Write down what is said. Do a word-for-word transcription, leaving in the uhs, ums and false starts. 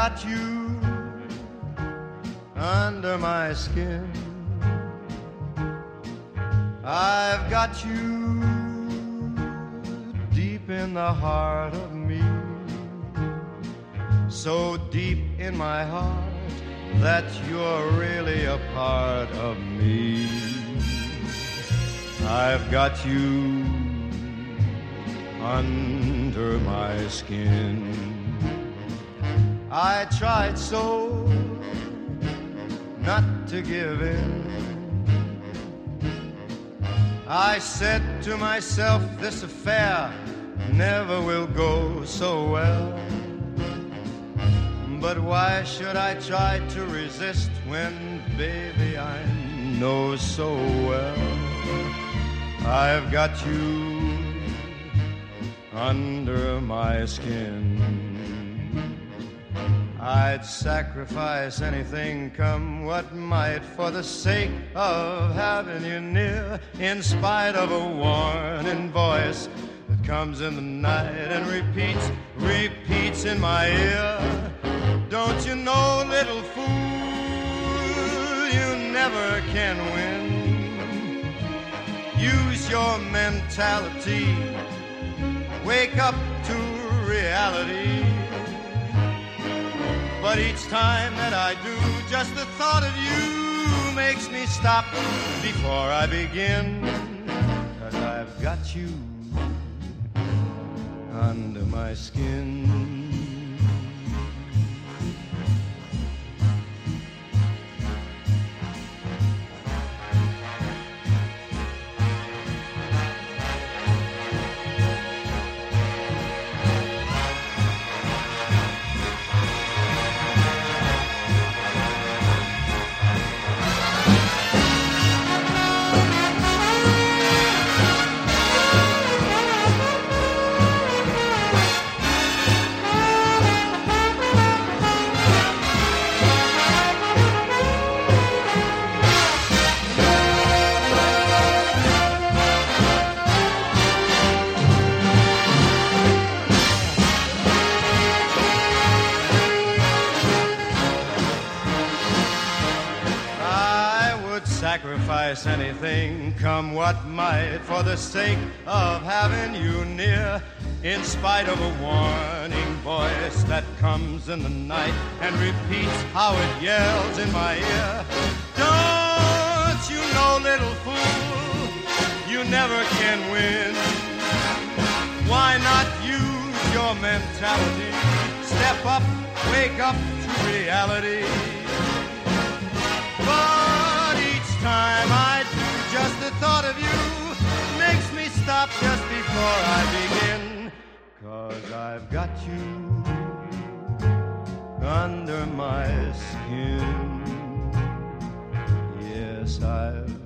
got you under my skin. I've got you deep in the heart of me, so deep in my heart that you're really a part of me. I've got you under my skin. I tried so not to give in. I said to myself, this affair never will go so well. But why should I try to resist when, baby, I know so well I've got you under my skin. I'd sacrifice anything, come what might, for the sake of having you near, in spite of a warning voice that comes in the night and repeats, repeats in my ear. Don't you know, little fool, you never can win. Use your mentality, wake up to reality. But each time that I do, just the thought of you makes me stop before I begin. 'Cause I've got you under my skin. Sacrifice anything, come what might, for the sake of having you near, in spite of a warning voice that comes in the night and repeats how it yells in my ear. Don't you know, little fool, you never can win. Why not use your mentality? Step up, wake up to reality. But each time I do, just the thought of you makes me stop just before I begin. 'Cause I've got you under my skin. Yes, I've